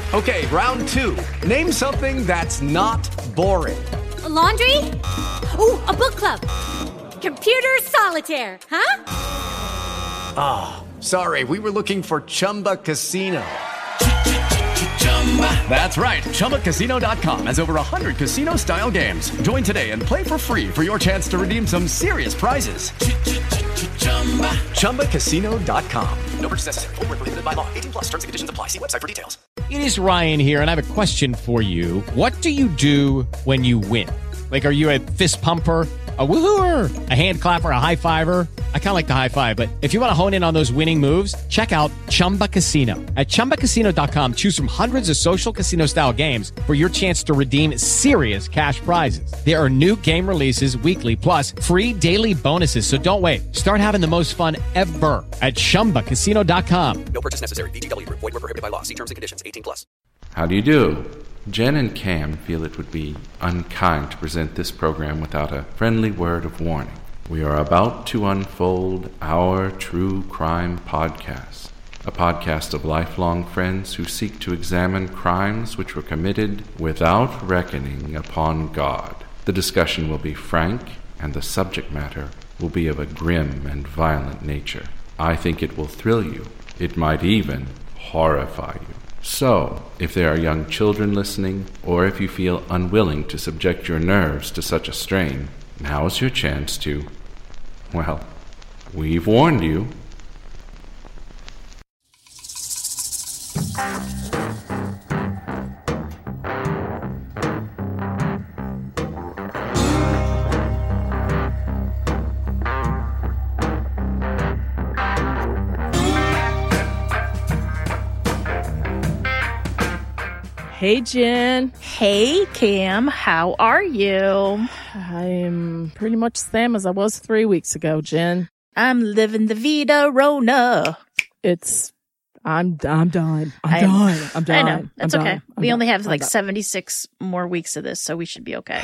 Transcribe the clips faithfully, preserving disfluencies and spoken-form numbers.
Okay, round two. Name something that's not boring. A laundry? Ooh, a book club. Computer solitaire, huh? Ah, oh, sorry, we were looking for Chumba Casino. That's right, Chumba Casino dot com has over one hundred casino-style games. Join today and play for free for your chance to redeem some serious prizes. Chumba Casino dot com. No purchase necessary. Void where prohibited by law. eighteen plus. Terms and conditions apply. See website for details. It is Ryan here, and I have a question for you. What do you do when you win? Like, are you a fist pumper, a woohooer, a hand clapper, a high fiver? I kind of like the high five, but if you want to hone in on those winning moves, check out Chumba Casino. At Chumba Casino dot com, choose from hundreds of social casino-style games for your chance to redeem serious cash prizes. There are new game releases weekly, plus free daily bonuses. So don't wait. Start having the most fun ever at Chumba Casino dot com. No purchase necessary. V G W. Void where prohibited by law. See terms and conditions. eighteen plus. How do you do? Jen and Cam feel it would be unkind to present this program without a friendly word of warning. We are about to unfold our true crime podcast, a podcast of lifelong friends who seek to examine crimes which were committed without reckoning upon God. The discussion will be frank, and the subject matter will be of a grim and violent nature. I think it will thrill you. It might even horrify you. So, if there are young children listening, or if you feel unwilling to subject your nerves to such a strain, now is your chance to, well, we've warned you. Hey, Jen. Hey, Cam. How are you? I'm pretty much the same as I was three weeks ago, Jen. I'm living the vida Rona. It's, I'm, I'm done. I'm, I'm done. I'm done. I know. That's I'm okay. done. We I'm only done. have like I'm seventy-six more weeks of this, so we should be okay.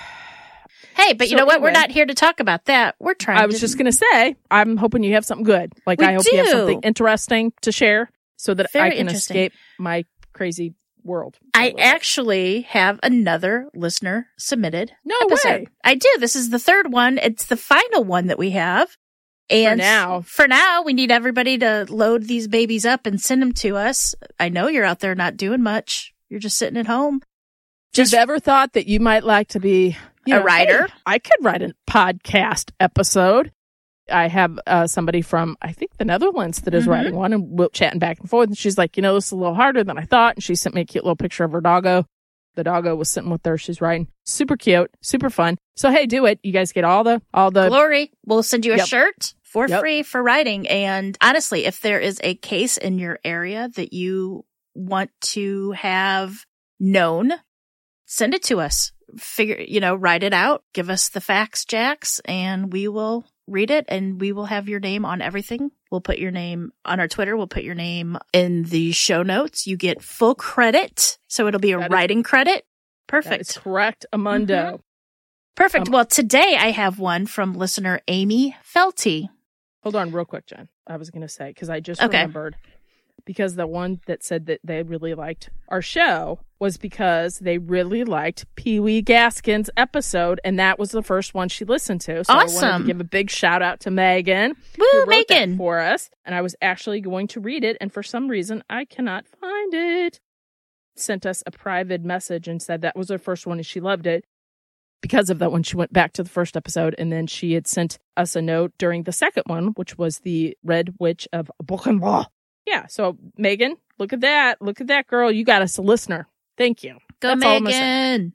Hey, but you So know what? anyway, We're not here to talk about that. We're trying I was to... just going to say, I'm hoping you have something good. Like, We I hope you have do. something interesting to share so that Very I can interesting. escape my crazy world. I actually have another listener submitted No episode. way. I do. This is the third one. It's the final one that we have. And now. for now, we need everybody to load these babies up and send them to us. I know you're out there not doing much. You're just sitting at home. Just ever thought that you might like to be you A know, writer? hey, I could write a podcast episode. I have uh, somebody from, I think, the Netherlands that is Mhm. writing one, and we're chatting back and forth. And she's like, you know, this is a little harder than I thought. And she sent me a cute little picture of her doggo. The doggo was sitting with her. She's writing. Super cute, super fun. So, hey, do it. You guys get all the, all the. Glory. We'll send you a Yep. shirt for Yep. free for writing. And honestly, if there is a case in your area that you want to have known, send it to us. Figure, you know, write it out. Give us the facts, Jacks, and we will read it, and we will have your name on everything. We'll put your name on our Twitter. We'll put your name in the show notes. You get full credit. So it'll be a That is- writing credit. That is Perfect. correct, Amundo. Perfect. Um, Well, today I have one from listener Amy Felty. Hold on real quick, Jen. I was going to say, because I just Okay. remembered, because the one that said that they really liked our show was because they really liked Pee Wee Gaskin's episode, and that was the first one she listened to. So I wanted Awesome. to give a big shout out to Megan, Woo, who wrote that Megan. for us. And I was actually going to read it, and for some reason I cannot find it. Sent us a private message and said that was her first one and she loved it. Because of that one, she went back to the first episode, and then she had sent us a note during the second one, which was the Red Witch of Buchenwald. Yeah, so Megan, look at that. Look at that, girl. You got us a listener. Thank you. Go, That's all I'm gonna say. Megan.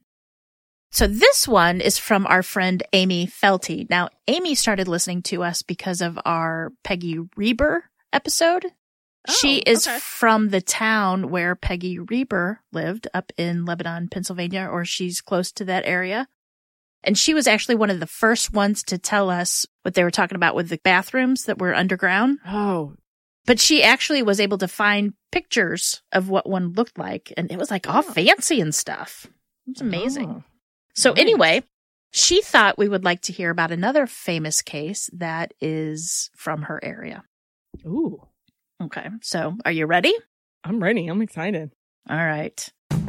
So this one is from our friend Amy Felty. Now, Amy started listening to us because of our Peggy Reber episode. Oh, she is okay. from the town where Peggy Reber lived, up in Lebanon, Pennsylvania, or she's close to that area. And she was actually one of the first ones to tell us what they were talking about with the bathrooms that were underground. Oh, But she actually was able to find pictures of what one looked like, and it was like all fancy and stuff. It was amazing. Oh, So nice. anyway, she thought we would like to hear about another famous case that is from her area. Ooh, Okay, so are you ready? I'm ready. I'm excited. All right.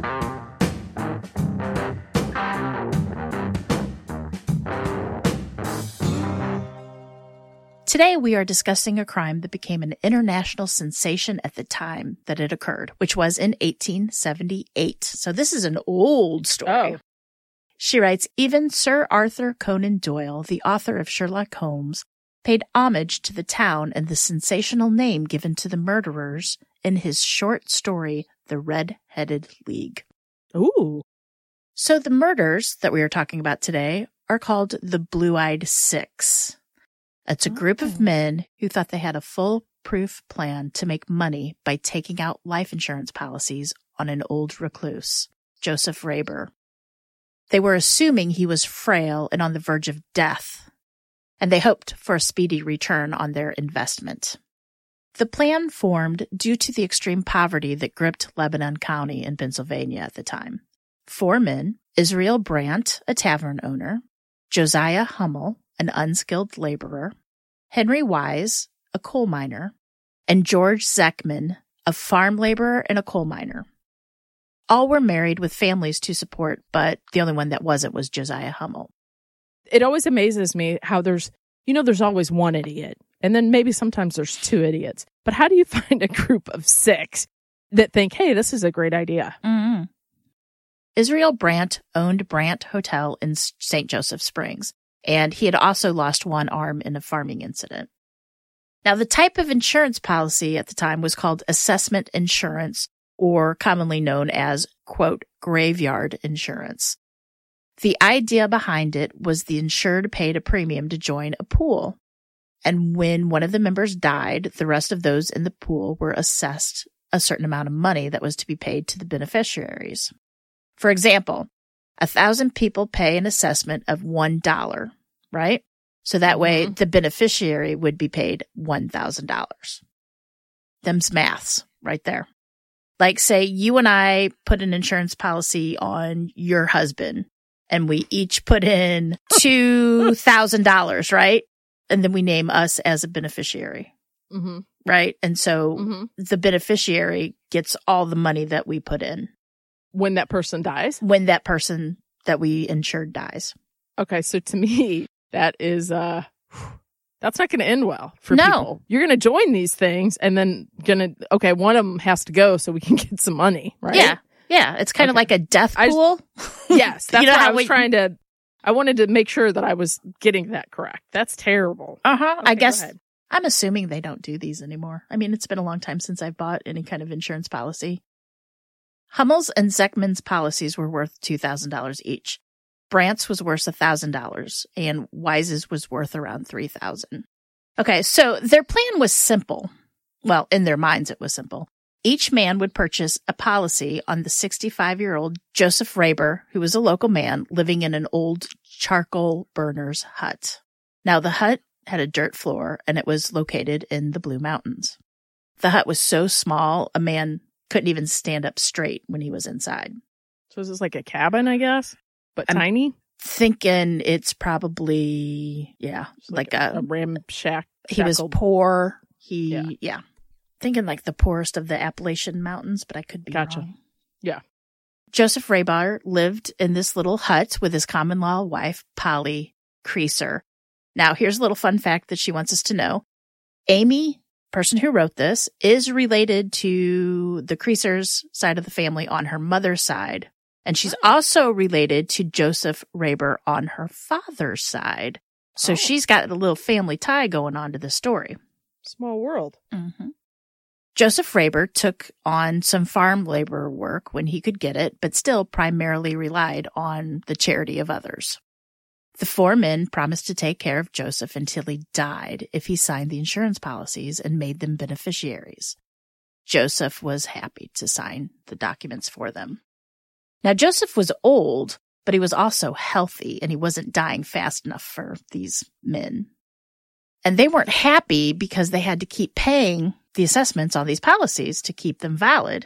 Today, we are discussing a crime that became an international sensation at the time that it occurred, which was in eighteen seventy-eight. So this is an old story. Oh. She writes, even Sir Arthur Conan Doyle, the author of Sherlock Holmes, paid homage to the town and the sensational name given to the murderers in his short story, The Red-Headed League. Ooh. So the murders that we are talking about today are called the Blue-Eyed Six. It's a group of men who thought they had a foolproof plan to make money by taking out life insurance policies on an old recluse, Joseph Raber. They were assuming he was frail and on the verge of death, and they hoped for a speedy return on their investment. The plan formed due to the extreme poverty that gripped Lebanon County in Pennsylvania at the time. Four men, Israel Brandt, a tavern owner, Josiah Hummel, an unskilled laborer, Henry Wise, a coal miner, and George Zeckman, a farm laborer and a coal miner. All were married with families to support, but the only one that wasn't was Josiah Hummel. It always amazes me how there's, you know, there's always one idiot, and then maybe sometimes there's two idiots. But how do you find a group of six that think, hey, this is a great idea? Mm-hmm. Israel Brandt owned Brandt Hotel in Saint Joseph Springs, and he had also lost one arm in a farming incident. Now, the type of insurance policy at the time was called assessment insurance, or commonly known as, quote, graveyard insurance. The idea behind it was the insured paid a premium to join a pool, and when one of the members died, the rest of those in the pool were assessed a certain amount of money that was to be paid to the beneficiaries. For example, a thousand people pay an assessment of one dollar, right? So that way Mm-hmm. the beneficiary would be paid one thousand dollars. Them's maths right there. Like, say you and I put an insurance policy on your husband and we each put in two thousand dollars, right? And then we name us as a beneficiary, Mm-hmm. right? And so Mm-hmm. the beneficiary gets all the money that we put in When that person dies. when that person that we insured dies. Okay, so to me, that is, uh, that's not going to end well for No. people. You're going to join these things and then going to, okay, one of them has to go so we can get some money, right? Yeah. Yeah. It's kind of Okay. like a death I just- pool. Yes, that's You know what how I was we- trying to, I wanted to make sure that I was getting that correct. That's terrible. Uh-huh. I Okay, go guess ahead. I'm assuming they don't do these anymore. I mean, it's been a long time since I've bought any kind of insurance policy. Hummel's and Zeckman's policies were worth two thousand dollars each. Brandt's was worth one thousand dollars, and Wise's was worth around three thousand dollars. Okay, so their plan was simple. Well, in their minds, it was simple. Each man would purchase a policy on the sixty-five-year-old Joseph Raber, who was a local man living in an old charcoal burner's hut. Now, the hut had a dirt floor, and it was located in the Blue Mountains. The hut was so small, a man couldn't even stand up straight when he was inside. So is this like a cabin, I guess, but I'm- tiny? Thinking it's probably, yeah, It's like, a, a, a ramshack. he was shackled- poor. He, Yeah. yeah. Thinking like the poorest of the Appalachian Mountains, but I could be Gotcha. wrong. Yeah. Joseph Raber lived in this little hut with his common law wife, Polly Creaser. Now, here's a little fun fact that she wants us to know. Amy, person who wrote this, is related to the Creasers side of the family on her mother's side. And she's also related to Joseph Raber on her father's side. So Oh. she's got a little family tie going on to the story. Small world. Mm-hmm. Joseph Raber took on some farm labor work when he could get it, but still primarily relied on the charity of others. The four men promised to take care of Joseph until he died if he signed the insurance policies and made them beneficiaries. Joseph was happy to sign the documents for them. Now, Joseph was old, but he was also healthy, and he wasn't dying fast enough for these men. And they weren't happy because they had to keep paying the assessments on these policies to keep them valid.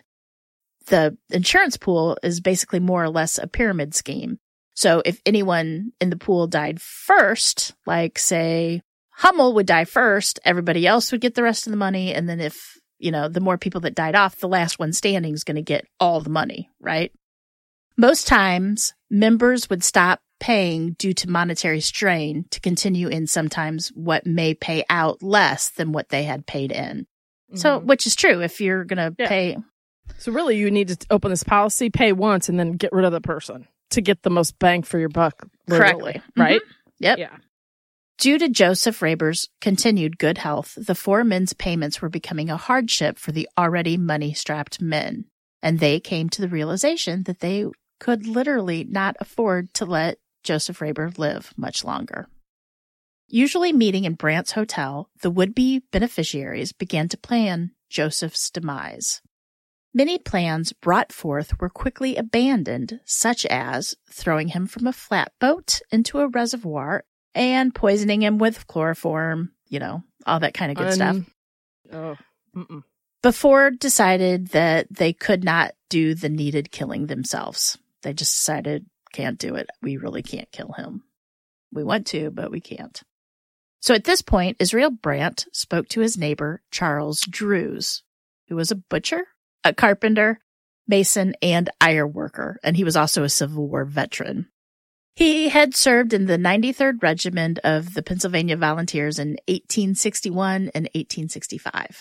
The insurance pool is basically more or less a pyramid scheme. So if anyone in the pool died first, like say Hummel would die first, everybody else would get the rest of the money. And then if you know, the more people that died off, the last one standing is going to get all the money, right? Most times, members would stop paying due to monetary strain to continue in sometimes what may pay out less than what they had paid in. Mm-hmm. So, which is true if you're going to yeah. pay. So really you need to open this policy, pay once, and then get rid of the person to get the most bang for your buck. Correctly. Right? Mm-hmm. Yep. Yeah. Due to Joseph Raber's continued good health, the four men's payments were becoming a hardship for the already money-strapped men, and they came to the realization that they could literally not afford to let Joseph Raber live much longer. Usually meeting in Brandt's hotel, the would-be beneficiaries began to plan Joseph's demise. Many plans brought forth were quickly abandoned, such as throwing him from a flatboat into a reservoir and poisoning him with chloroform, you know, all that kind of good um, stuff. Oh, mm-mm. Before decided that they could not do the needed killing themselves. They just decided, can't do it. We really can't kill him. We want to, but we can't. So at this point, Israel Brandt spoke to his neighbor, Charles Drews, who was a butcher, a carpenter, mason, and iron worker, and he was also a Civil War veteran. He had served in the ninety-third Regiment of the Pennsylvania Volunteers in eighteen sixty-one and eighteen sixty-five.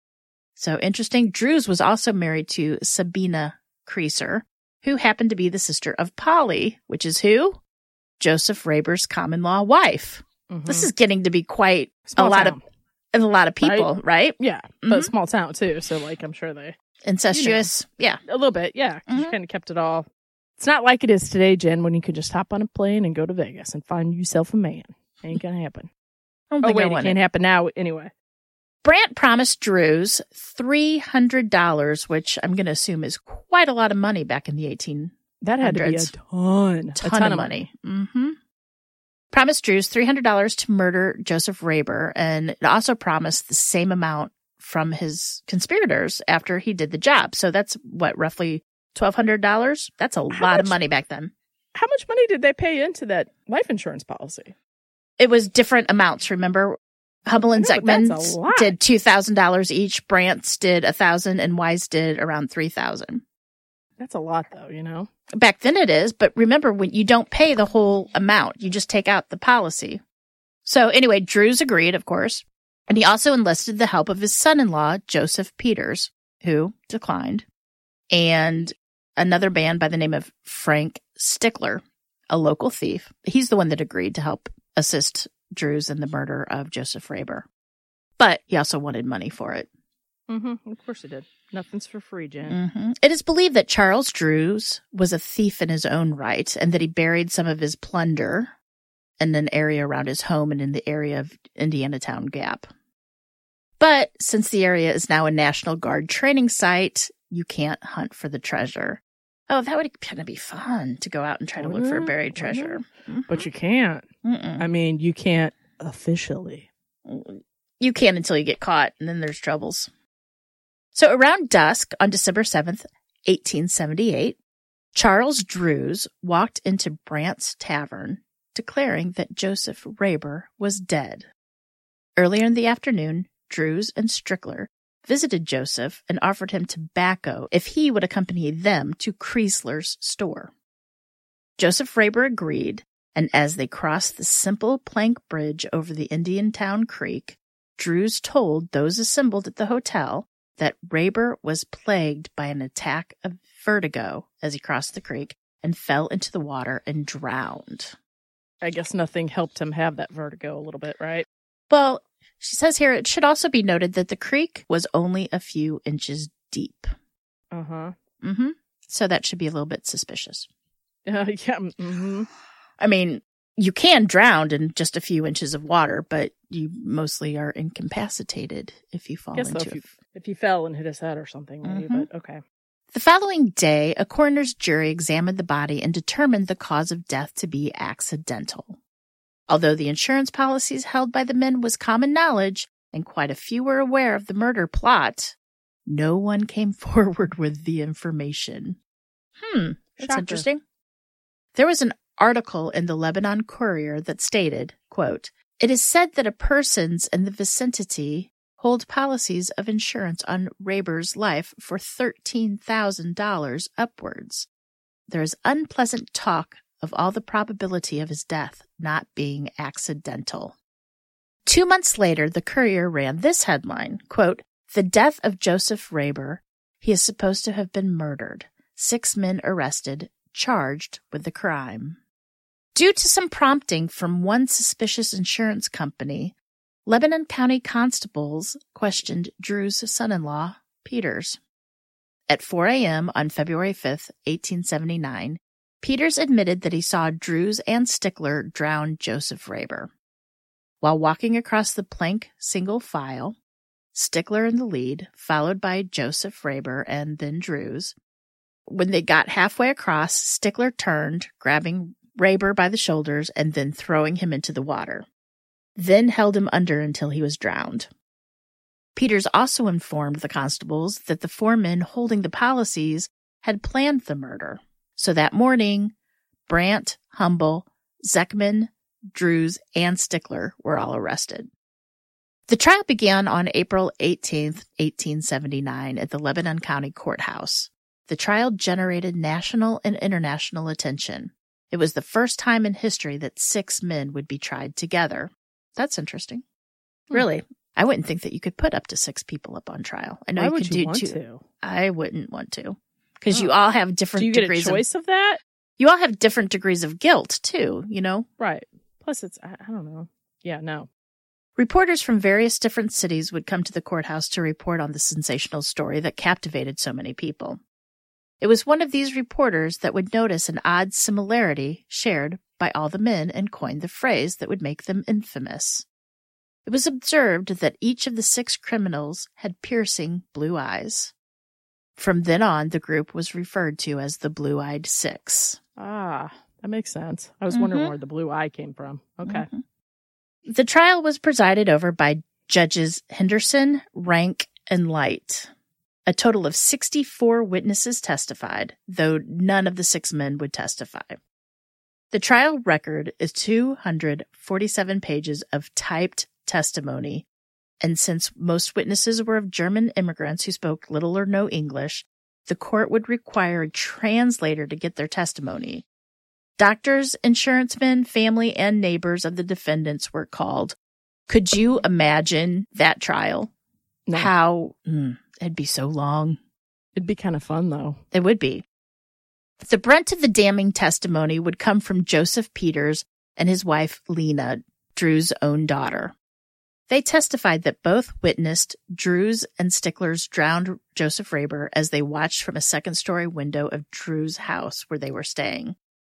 So interesting, Drews was also married to Sabina Creaser, who happened to be the sister of Polly, which is who? Joseph Raber's common-law wife. Mm-hmm. This is getting to be quite small a lot town. of a lot of people, right? right? Yeah, mm-hmm. but small town too, so like I'm sure they incestuous, you know, yeah, a little bit, yeah. Mm-hmm. You kind of kept it all. It's not like it is today, Jen, when you could just hop on a plane and go to Vegas and find yourself a man. Ain't gonna happen. I don't oh think wait, I it want can't it. happen now anyway. Brandt promised Drews three hundred dollars, which I'm going to assume is quite a lot of money back in the eighteen hundreds. That had to be a ton. ton, a ton of of money. money. Mm-hmm. Promised Drews three hundred dollars to murder Joseph Raber, and it also promised the same amount from his conspirators after he did the job. So that's, what, roughly twelve hundred dollars? That's a how lot much, of money back then. How much money did they pay into that life insurance policy? It was different amounts, remember? Hummel and Zekmans did two thousand dollars each. Brandt's did one thousand dollars, and Wise did around three thousand dollars. That's a lot, though, you know? Back then it is, but remember, when you don't pay the whole amount, you just take out the policy. So anyway, Drews agreed, of course, and he also enlisted the help of his son-in-law, Joseph Peters, who declined, and another man by the name of Frank Stickler, a local thief. He's the one that agreed to help assist Drews in the murder of Joseph Raber. But he also wanted money for it. Mm-hmm. Of course he did. Nothing's for free, Jen. Mm-hmm. It is believed that Charles Drews was a thief in his own right, and that he buried some of his plunder in an area around his home and in the area of Indianatown Gap. But since the area is now a National Guard training site, you can't hunt for the treasure. Oh, that would kind of be fun to go out and try to look for a buried treasure. Mm-hmm. But you can't. Mm-mm. I mean, you can't officially. You can until you get caught, and then there's troubles. So around dusk on December seventh, eighteen seventy-eight, Charles Drews walked into Brandt's tavern, declaring that Joseph Raber was dead. Earlier in the afternoon, Drews and Strickler visited Joseph and offered him tobacco if he would accompany them to Kreisler's store. Joseph Raber agreed, and as they crossed the simple plank bridge over the Indiantown Creek, Drews told those assembled at the hotel that Raber was plagued by an attack of vertigo as he crossed the creek and fell into the water and drowned. I guess nothing helped him have that vertigo a little bit, right? Well, she says here, it should also be noted that the creek was only a few inches deep. Uh-huh. Mm-hmm. So that should be a little bit suspicious. Uh, yeah. Mm-hmm. I mean, you can drown in just a few inches of water, but you mostly are incapacitated if you fall I guess into so, if, you, if you fell and hit his head or something, maybe, mm-hmm. but okay. The following day, a coroner's jury examined the body and determined the cause of death to be accidental. Although the insurance policies held by the men was common knowledge, and quite a few were aware of the murder plot, no one came forward with the information. Hmm, that's Shocker. Interesting. There was an article in the Lebanon Courier that stated, quote, "It is said that a persons in the vicinity hold policies of insurance on Raber's life for thirteen thousand dollars upwards. There is unpleasant talk of all the probability of his death not being accidental. Two months later, the Courier ran this headline, quote, "The death of Joseph Raber. He is supposed to have been murdered. Six men arrested, charged with the crime." Due to some prompting from one suspicious insurance company, Lebanon County constables questioned Drew's son-in-law, Peters. At four a.m. on February fifth, eighteen seventy-nine, Peters admitted that he saw Drews and Stickler drown Joseph Raber. While walking across the plank single file, Stickler in the lead, followed by Joseph Raber and then Drews. When they got halfway across, Stickler turned, grabbing Raber by the shoulders and then throwing him into the water, then held him under until he was drowned. Peters also informed the constables that the four men holding the policies had planned the murder. So that morning, Brandt, Humble, Zeckman, Drews, and Stickler were all arrested. The trial began on April eighteenth, eighteen seventy-nine at the Lebanon County Courthouse. The trial generated national and international attention. It was the first time in history that six men would be tried together. That's interesting. Hmm. Really, I wouldn't think that you could put up to six people up on trial. I know Why you would could you do want two. to? I wouldn't want to, because Oh. you all have different Do you get degrees a choice of, of that? you all have different degrees of guilt too. You know, Right. Plus, it's, I, I don't know. Yeah, no. reporters from various different cities would come to the courthouse to report on the sensational story that captivated so many people. It was one of these reporters that would notice an odd similarity shared by all the men and coined the phrase that would make them infamous. It was observed that each of the six criminals had piercing blue eyes. From then on, the group was referred to as the Blue-Eyed Six. Ah, that makes sense. I was Mhm. wondering where the blue eye came from. Okay. Mhm. The trial was presided over by Judges Henderson, Rank, and Light. A total of sixty-four witnesses testified, though none of the six men would testify. The trial record is two hundred forty-seven pages of typed testimony, and since most witnesses were of German immigrants who spoke little or no English, the court would require a translator to get their testimony. Doctors, insurance men, family, and neighbors of the defendants were called. Could you imagine that trial? No. How mm, it'd be so long. It'd be kind of fun, though. It would be. The brunt of the damning testimony would come from Joseph Peters and his wife, Lena, Drew's own daughter. They testified that both witnessed Drews and Stickler's drowned Joseph Raber as they watched from a second-story window of Drew's house where they were staying.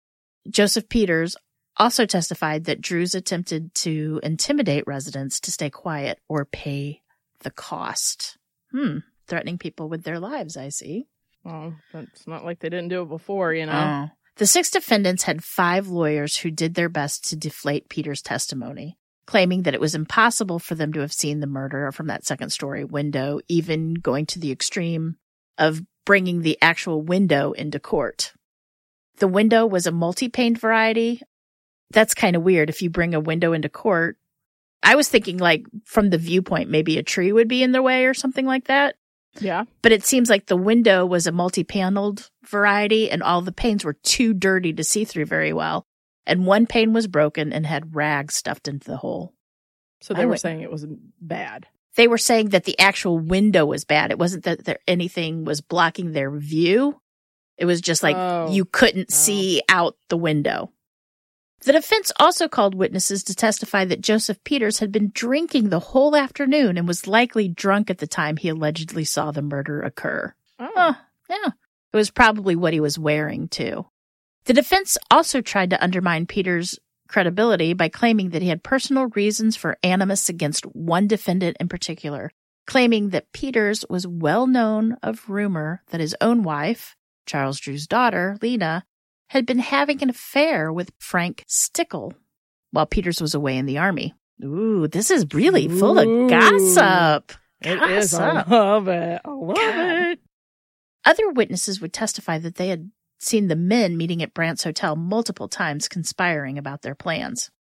Joseph Peters also testified that Drews attempted to intimidate residents to stay quiet or pay the cost. Hmm, threatening people with their lives, I see. Oh, it's not like they didn't do it before, you know? Oh. The six defendants had five lawyers who did their best to deflate Peters' testimony, claiming that it was impossible for them to have seen the murder from that second-story window, even going to the extreme of bringing the actual window into court. The window was a multi-paned variety. That's kind of weird if you bring a window into court. I was thinking, like, from the viewpoint, maybe a tree would be in their way or something like that. Yeah. But it seems like the window was a multi-paneled variety, and all the panes were too dirty to see through very well. And one pane was broken and had rags stuffed into the hole. So they I were would- saying it was bad. They were saying that the actual window was bad. It wasn't that there, anything was blocking their view. It was just like Oh. you couldn't Oh. see out the window. The defense also called witnesses to testify that Joseph Peters had been drinking the whole afternoon and was likely drunk at the time he allegedly saw the murder occur. Oh. Oh, yeah. It was probably what he was wearing, too. The defense also tried to undermine Peters' credibility by claiming that he had personal reasons for animus against one defendant in particular, claiming that Peters was well known of rumor that his own wife, Charles Drew's daughter, Lena, had been having an affair with Frank Stickle while Peters was away in the army. Ooh, this is really full Ooh. of gossip. It is. I Gossip. love it. I love God. it. Other witnesses would testify that they had seen the men meeting at Brandt's hotel multiple times conspiring about their plans.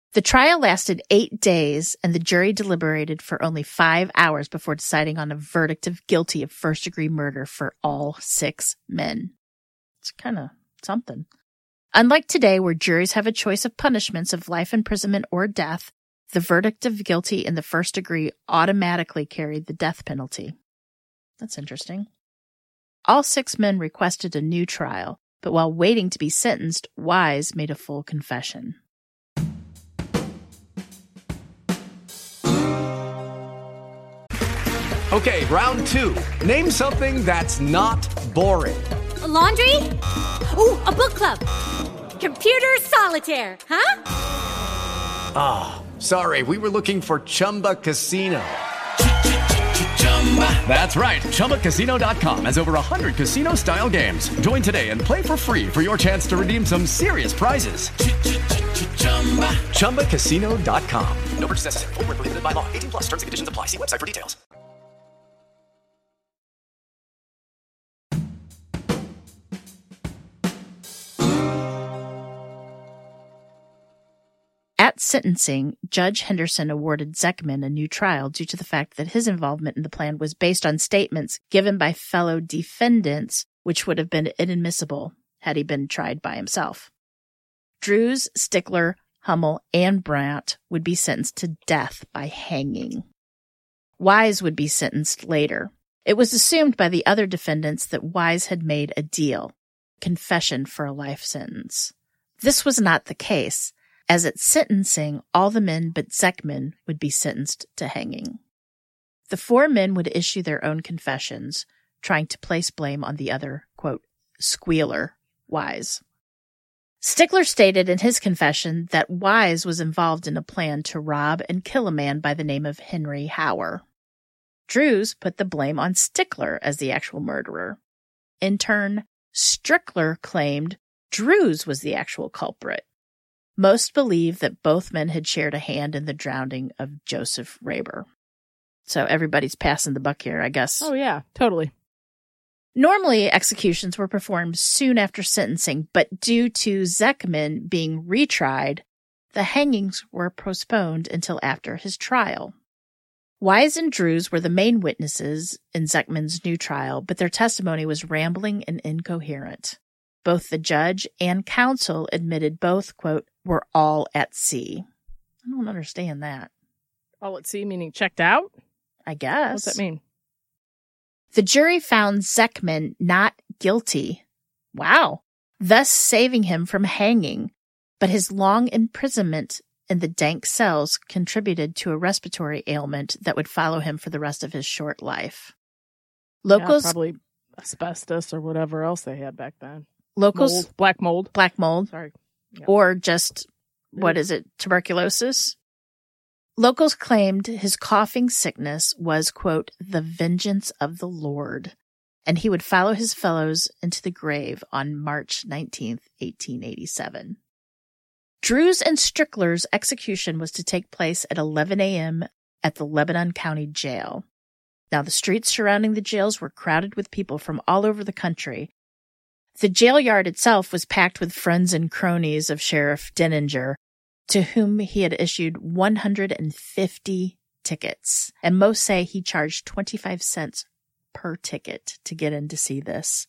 The trial lasted eight days, and the jury deliberated for only five hours before deciding on a verdict of guilty of first-degree murder for all six men. It's kind of something. Unlike today, where juries have a choice of punishments of life imprisonment or death, the verdict of guilty in the first degree automatically carried the death penalty. That's interesting. All six men requested a new trial, but while waiting to be sentenced, Wise made a full confession. Okay, round two. Name something that's not boring. A laundry? Ooh, a book club. Computer solitaire, huh? Ah, oh, sorry, we were looking for Chumba Casino. That's right, Chumba Casino dot com has over one hundred casino-style games. Join today and play for free for your chance to redeem some serious prizes. Chumba Casino dot com. No purchase necessary. Void where prohibited by law. eighteen plus terms and conditions apply. See website for details. At sentencing, Judge Henderson awarded Zeckman a new trial due to the fact that his involvement in the plan was based on statements given by fellow defendants, which would have been inadmissible had he been tried by himself. Drews, Stickler, Hummel, and Brandt would be sentenced to death by hanging. Wise would be sentenced later. It was assumed by the other defendants that Wise had made a deal, confession for a life sentence. This was not the case, as at sentencing, all the men but Zeckman would be sentenced to hanging. The four men would issue their own confessions, trying to place blame on the other, quote, squealer, Wise. Stickler stated in his confession that Wise was involved in a plan to rob and kill a man by the name of Henry Hauer. Drews put the blame on Stickler as the actual murderer. In turn, Strickler claimed Drews was the actual culprit. Most believe that both men had shared a hand in the drowning of Joseph Raber. So everybody's passing the buck here, I guess. Oh, yeah, totally. Normally, executions were performed soon after sentencing, but due to Zeckman being retried, the hangings were postponed until after his trial. Wise and Drews were the main witnesses in Zeckman's new trial, but their testimony was rambling and incoherent. Both the judge and counsel admitted both, quote, were all at sea. I don't understand that. All at sea meaning checked out? I guess. What's that mean? The jury found Zeckman not guilty. Wow. Thus saving him from hanging. But his long imprisonment in the dank cells contributed to a respiratory ailment that would follow him for the rest of his short life. Locals, yeah, probably asbestos or whatever else they had back then. Locals, mold, black mold. Black mold. Sorry. Yeah. Or just, what is it, tuberculosis? Locals claimed his coughing sickness was, quote, the vengeance of the Lord, and he would follow his fellows into the grave on March nineteenth, eighteen eighty-seven. Drews and Strickler's execution was to take place at eleven a.m. at the Lebanon County Jail. Now, the streets surrounding the jails were crowded with people from all over the country. The jail yard itself was packed with friends and cronies of Sheriff Denninger, to whom he had issued one hundred fifty tickets, and most say he charged twenty-five cents per ticket to get in to see this.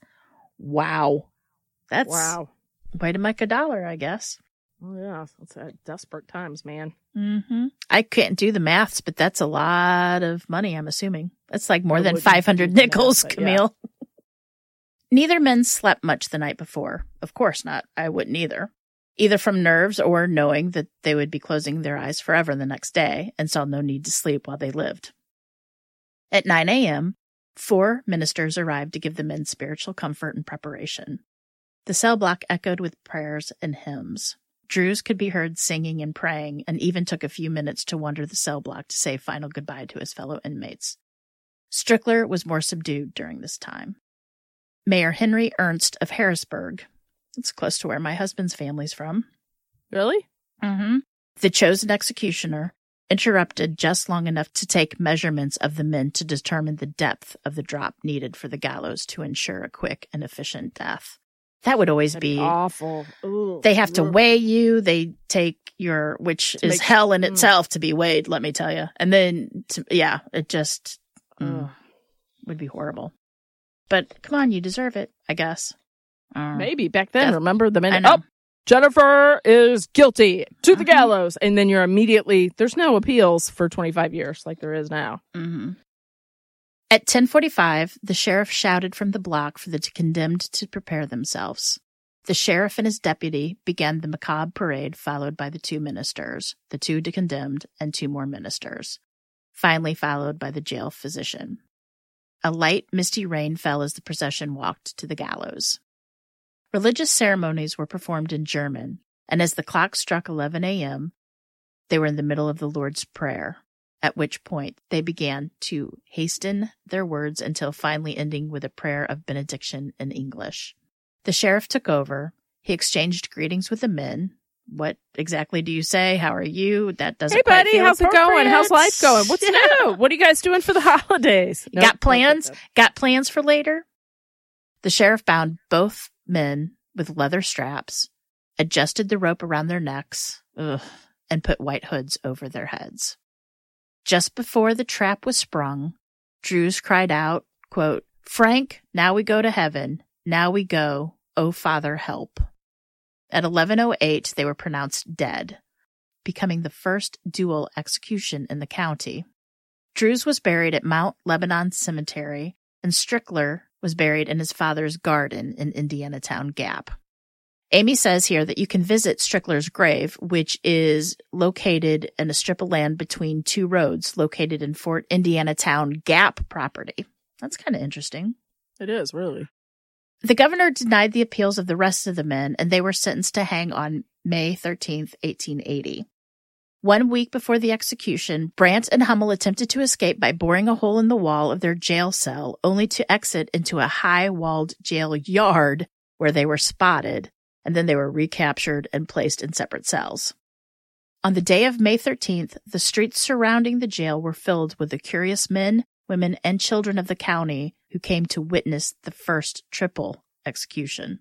Wow. That's wow. Way to make a dollar, I guess. Oh, yeah. It's uh, desperate times, man. Mm-hmm. I can't do the maths, but that's a lot of money, I'm assuming. That's like more I than wouldn't five hundred do the nickels, math, Camille. Yeah. Neither men slept much the night before. Of course not. I wouldn't either. Either from nerves or knowing that they would be closing their eyes forever the next day and saw no need to sleep while they lived. At nine a.m., four ministers arrived to give the men spiritual comfort and preparation. The cell block echoed with prayers and hymns. Drews could be heard singing and praying, and even took a few minutes to wander the cell block to say final goodbye to his fellow inmates. Strickler was more subdued during this time. Mayor Henry Ernst of Harrisburg, it's close to where my husband's family's from. Really? Mm-hmm. The chosen executioner interrupted just long enough to take measurements of the men to determine the depth of the drop needed for the gallows to ensure a quick and efficient death. That would always That'd be be awful. Ooh. They have to Ugh. weigh you. They take your, which To is make- hell in mm. itself to be weighed, let me tell you. And then, to, yeah, it just mm, Ugh. would be horrible. But come on, you deserve it, I guess. Uh, Maybe back then, Def- remember the I minute, know. oh, Jennifer is guilty to the Uh-huh. gallows. And then you're immediately, there's no appeals for twenty-five years like there is now. Mm-hmm. At ten forty-five, the sheriff shouted from the block for the condemned to prepare themselves. The sheriff and his deputy began the macabre parade, followed by the two ministers, the two condemned, and two more ministers, finally followed by the jail physician. A light, misty rain fell as the procession walked to the gallows. Religious ceremonies were performed in German, and as the clock struck eleven a.m., they were in the middle of the Lord's Prayer, at which point they began to hasten their words until finally ending with a prayer of benediction in English. The sheriff took over. He exchanged greetings with the men. What exactly do you say? How are you? That doesn't Hey, quite buddy, feel how's it going? How's appropriate. life going? What's Yeah. new? What are you guys doing for the holidays? Nope, Got plans? nope, nope, Got plans for later? The sheriff bound both men with leather straps, adjusted the rope around their necks, ugh, and put white hoods over their heads. Just before the trap was sprung, Drews cried out, quote, "Frank, now we go to heaven. Now we go. Oh, Father, help." At eleven oh eight, they were pronounced dead, becoming the first dual execution in the county. Drews was buried at Mount Lebanon Cemetery, and Strickler was buried in his father's garden in Indianatown Gap. Amy says here that you can visit Strickler's grave, which is located in a strip of land between two roads located in Fort Indianatown Gap property. That's kind of interesting. It is, really. The governor denied the appeals of the rest of the men, and they were sentenced to hang on May thirteenth, eighteen eighty. One week before the execution, Brandt and Hummel attempted to escape by boring a hole in the wall of their jail cell, only to exit into a high-walled jail yard where they were spotted, and then they were recaptured and placed in separate cells. On the day of May thirteenth, the streets surrounding the jail were filled with the curious men, women, and children of the county who came to witness the first triple execution.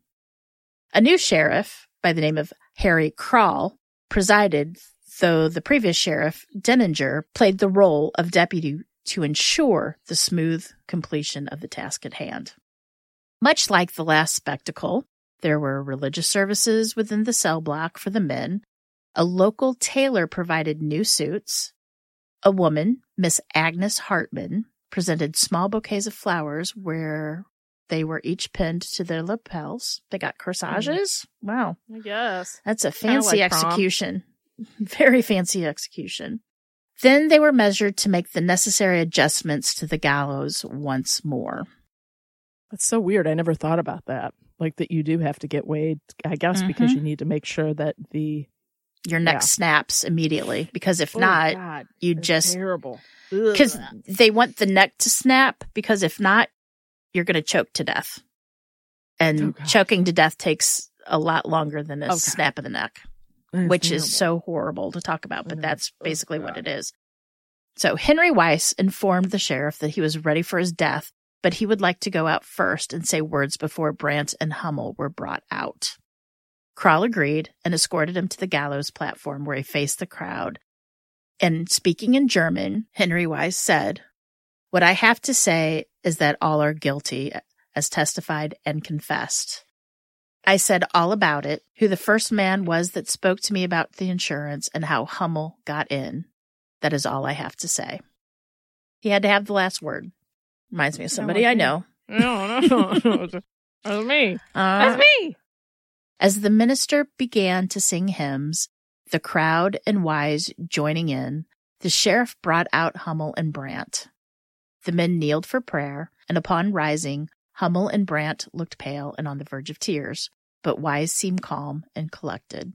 A new sheriff, by the name of Harry Krall, presided, though the previous sheriff, Denninger, played the role of deputy to ensure the smooth completion of the task at hand. Much like the last spectacle, there were religious services within the cell block for the men. A local tailor provided new suits. A woman, Miss Agnes Hartman, presented small bouquets of flowers where they were each pinned to their lapels. They got corsages. Wow. I guess. That's a Kinda fancy like prom. execution. Very fancy execution. Then they were measured to make the necessary adjustments to the gallows once more. That's so weird. I never thought about that. Like that you do have to get weighed, I guess, because Mhm. you need to make sure that the... Your neck Yeah. snaps immediately, because if Oh, not, God, you that's just... terrible. Because Ugh. they want the neck to snap, because if not, you're going to choke to death. And Oh, God. choking to death takes a lot longer than a Okay. snap of the neck, That's which is terrible. so horrible to talk about, but know. that's Oh, basically what God. it is. So Henry Weiss informed the sheriff that he was ready for his death, but he would like to go out first and say words before Brandt and Hummel were brought out. Krall agreed and escorted him to the gallows platform where he faced the crowd. And speaking in German, Henry Weiss said, "What I have to say is that all are guilty, as testified and confessed. I said all about it, who the first man was that spoke to me about the insurance and how Hummel got in. That is all I have to say." He had to have the last word. Reminds me of somebody like I me. know. No, no, no. That's me. Uh, That's me. As the minister began to sing hymns, the crowd and Wise joining in, the sheriff brought out Hummel and Brandt. The men kneeled for prayer, and upon rising, Hummel and Brandt looked pale and on the verge of tears, but Wise seemed calm and collected.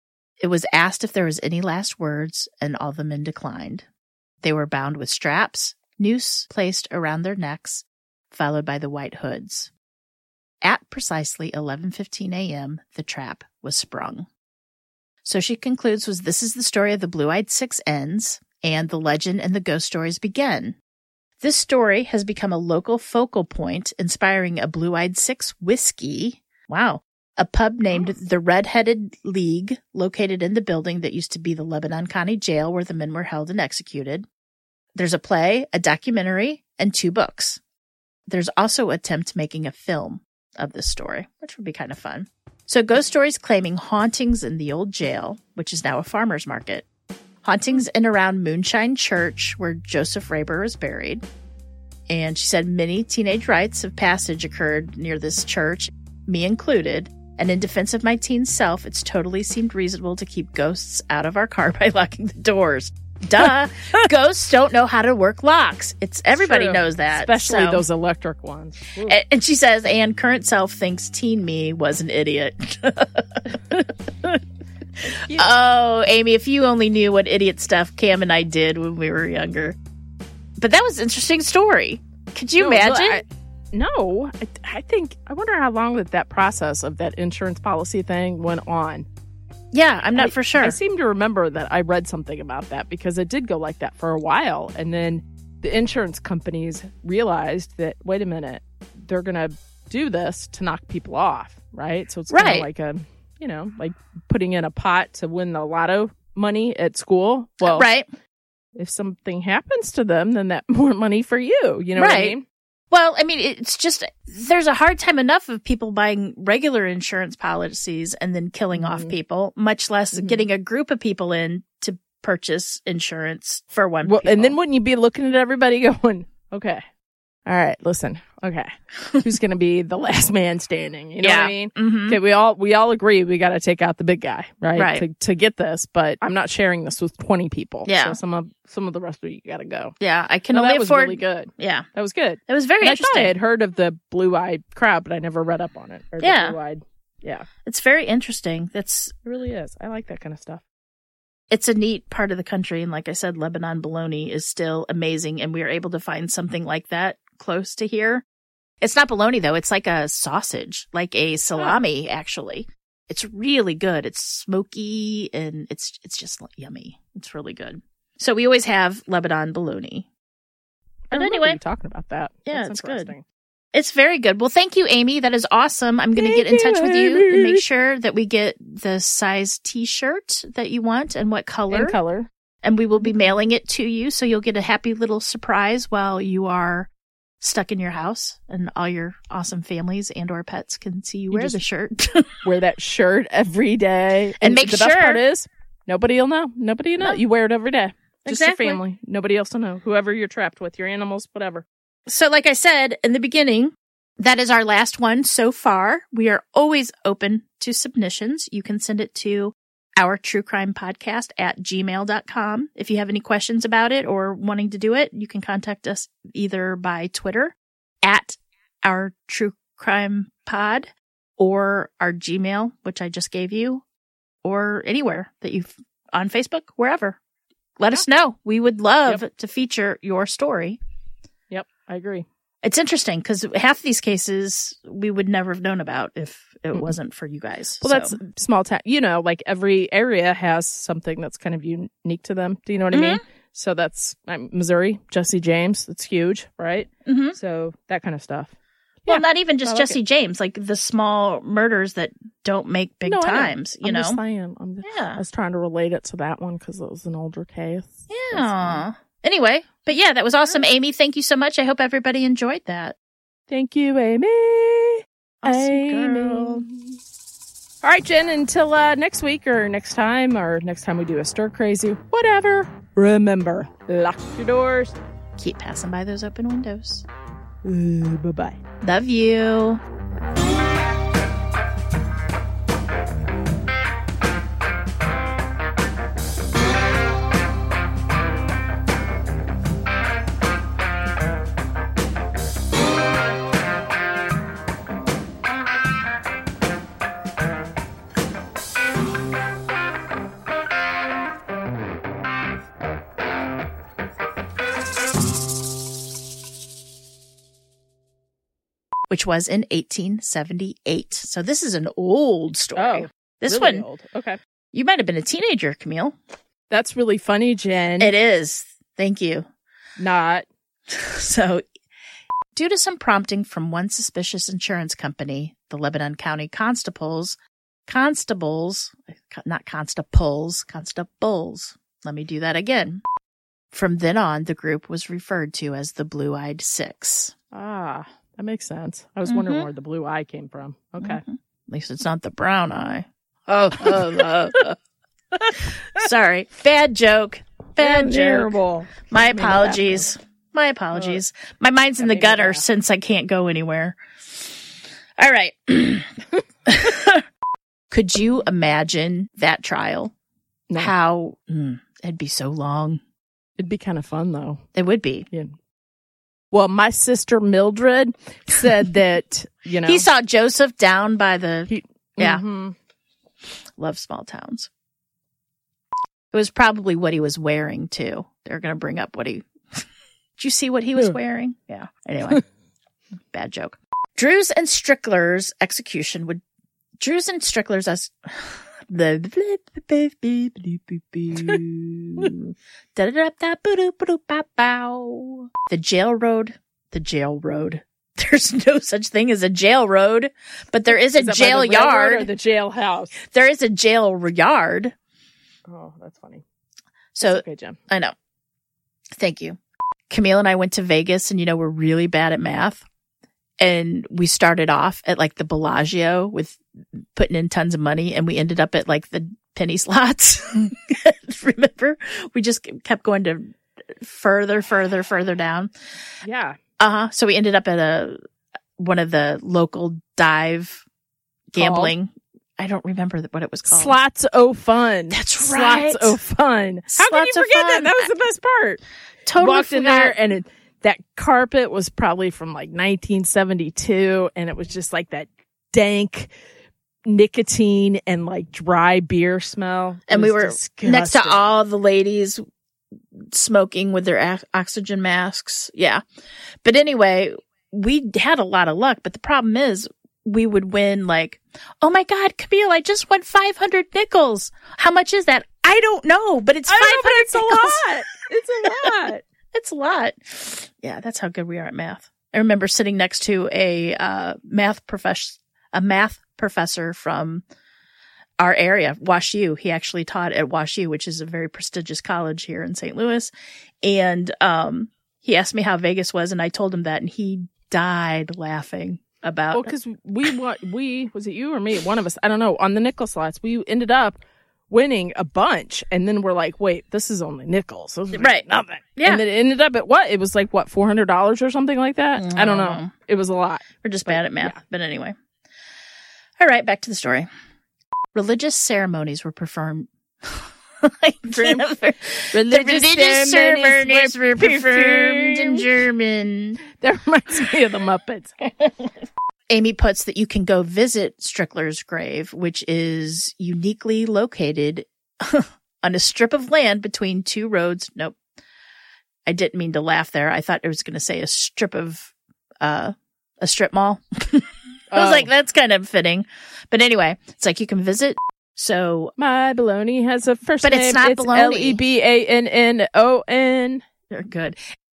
It was asked if there was any last words, and all the men declined. They were bound with straps, noose placed around their necks, followed by the white hoods. At precisely eleven fifteen a.m., the trap was sprung. So she concludes was this is the story of the Blue-Eyed Six ends, and the legend and the ghost stories begin. This story has become a local focal point, inspiring a Blue-Eyed Six whiskey. Wow. a pub named the Red-Headed League, located in the building that used to be the Lebanon County Jail where the men were held and executed. There's a play, a documentary, and two books. There's also an attempt making a film of this story, which would be kind of fun. So ghost stories claiming hauntings in the old jail, which is now a farmer's market. Hauntings in around Moonshine Church, where Joseph Raber is buried. And she said many teenage rites of passage occurred near this church, me included. And in defense of my teen self, it's totally seemed reasonable to keep ghosts out of our car by locking the doors. Duh. Ghosts don't know how to work locks. It's everybody True. knows that. Especially so. those electric ones. Ooh. And, and she says, and current self thinks teen me was an idiot. Yeah. Oh, Amy, if you only knew what idiot stuff Cam and I did when we were younger. But that was an interesting story. Could you No, imagine? I, no, I, I think, I wonder how long that that process of that insurance policy thing went on. Yeah, I'm not I, for sure. I seem to remember that I read something about that because it did go like that for a while. And then the insurance companies realized that, wait a minute, they're going to do this to knock people off, right? So it's kind of Right. like a, you know, like putting in a pot to win the lotto money at school. Well, right. if something happens to them, then that more money for you. You know what I Right. mean? Well, I mean, it's just, there's a hard time enough of people buying regular insurance policies and then killing Mm-hmm. off people, much less Mhm. getting a group of people in to purchase insurance for one Well, people. and then wouldn't you be looking at everybody going, okay, all right, listen, okay, who's going to be the last man standing? You know Yeah. what I mean? Mhm. Okay, we all we all agree we got to take out the big guy, right? Right. To to get this, but I'm not sharing this with twenty people. Yeah. So some of some of the rest of you got to go. Yeah, I can No, only that was afford. really good. Yeah, That was good. it was very And I thought interesting. I had heard of the blue-eyed crowd, but I never read up on it. Or Yeah. The blue-eyed. Yeah, It's very interesting. That's it really is. I like that kind of stuff. it's a neat part of the country, and like I said, Lebanon bologna is still amazing, and we are able to find something like that close to here. It's not bologna though; it's like a sausage, like a salami. Actually, it's really good. It's smoky and it's it's just yummy. It's really good. So we always have Lebanon bologna. I But remember anyway, you talking about that. Yeah, That's it's good. interesting. it's very good. Well, thank you, Amy. That is awesome. I'm going to Thank get in touch you, with you and Amy. make sure that we get the size T-shirt that you want and what color. And color. And we will be mailing it to you, so you'll get a happy little surprise while you are stuck in your house, and all your awesome families and or pets can see you, You wear just- the shirt. Wear that shirt every day. And make the best sure- part is, nobody will know. Nobody will know. No. You wear it every day. Just Exactly. your family. Nobody else will know. Whoever you're trapped with, your animals, whatever. So like I said in the beginning, that is our last one so far. We are always open to submissions. You can send it to our true crime podcast at gmail dot com. If you have any questions about it or wanting to do it, you can contact us either by Twitter at our true crime pod or our Gmail, which I just gave you, or anywhere that you've on Facebook, wherever. Let us know. We would love Yep. to feature your story. Yep, I agree. It's interesting because half these cases we would never have known about if it Mm-mm. wasn't for you guys. Well, So- that's small town. You know, like every area has something that's kind of unique to them. Do you know what Mhm. I mean? So that's um, Missouri, Jesse James. That's huge, right? Mhm. So that kind of stuff. well, Yeah, not even I just like Jesse James, like the small murders that don't make big No, I know. times. You I'm know, just saying. I'm just, Yeah. I was trying to relate it to that one because it was an older case. That's yeah. Anyway, but yeah, that was awesome, Amy. Thank you so much. I hope everybody enjoyed that. Thank you, Amy. Awesome Amy. girl. All right, Jen, until uh, next week or next time or next time we do a Stir Crazy, whatever, remember, lock your doors. Keep passing by those open windows. Uh, bye-bye. Love you. Which was in eighteen seventy-eight. So this is an old story. Oh, this really one, old. Okay. you might have been a teenager, Camille. That's really funny, Jen. It is. Thank you. Not. So Due to some prompting from one suspicious insurance company, the Lebanon County Constables, constables, not constables, constables. Let me do that again. From then on, the group was referred to as the Blue-Eyed Six. Ah, that makes sense. I was Mm-hmm. wondering where the blue eye came from. Okay. Mm-hmm. At least it's not the brown eye. Oh, oh, oh, oh. Sorry. Bad joke. Bad joke. Terrible. My Made me laugh. apologies. My apologies. My mind's in That the made me gutter laugh. since I can't go anywhere. All right. Could you imagine that trial? No. How mm, it'd be so long. It'd be kind of fun, though. It would be. Yeah. Well, my sister Mildred said that, you know. He saw Joseph down by the. He- yeah. Mhm. Love small towns. It was probably what he was wearing, too. They're going to bring up what he. Did you see what he was Yeah. wearing? Yeah. Anyway. Bad joke. Drews and Strickler's execution would. Drews and Strickler's as. The the jail road, the jail road. There's no such thing as a jail road, but there is a Is that by jail the railroad or yard. the jailhouse. There is a jail yard. Oh, that's funny. So Okay, Jim. I know. Thank you. Camille and I went to Vegas, and you know we're really bad at math. And we started off at like the Bellagio with putting in tons of money, and we ended up at like the penny slots. Remember? We just kept going to further, further, further down. Yeah. Uh-huh. So we ended up at a one of the local dive gambling. I don't remember what it was called. Slots O Fun. That's Slots right. O Fun. How can you Slots O forget that? Fun. That was the best part. Totally Walked in forgot. there and it, that carpet was probably from like nineteen seventy-two, and it was just like that dank nicotine and like dry beer smell. It And we was were disgusting. next to all the ladies smoking with their o- oxygen masks. Yeah. But anyway, we had a lot of luck, but the problem is we would win like, oh my God, Camille, I just won five hundred nickels. How much is that? I don't know, but it's I five know, but hundred it's a lot. It's a lot. It's a lot. Yeah, that's how good we are at math. I remember sitting next to a uh, math professor, a math professor from our area, WashU. He actually taught at WashU, which is a very prestigious college here in Saint Louis. And um, he asked me how Vegas was, and I told him that, and he died laughing about. Well, because we wa- we was it you or me? One of us, I don't know. On the nickel slots, we ended up winning a bunch, and then we're like, wait, this is only nickels. This is Right. nothing. Yeah. And then it ended up at what? It was like what, four hundred dollars or something like that. I don't know. Mm. It was a lot. We're just bad at math. But anyway. All right, back to the story. Religious ceremonies were performed. I can't- the religious ceremonies were performed in German. That reminds me of the Muppets. Amy puts that you can go visit Strickler's grave, which is uniquely located on a strip of land between two roads. Nope. I didn't mean to laugh there. I thought I was going to say a strip of, uh, a strip mall. I was Oh. like, that's kind of fitting. But anyway, it's like you can visit. So My baloney has a first But name. it's not baloney. L E B A N N O N. they're good.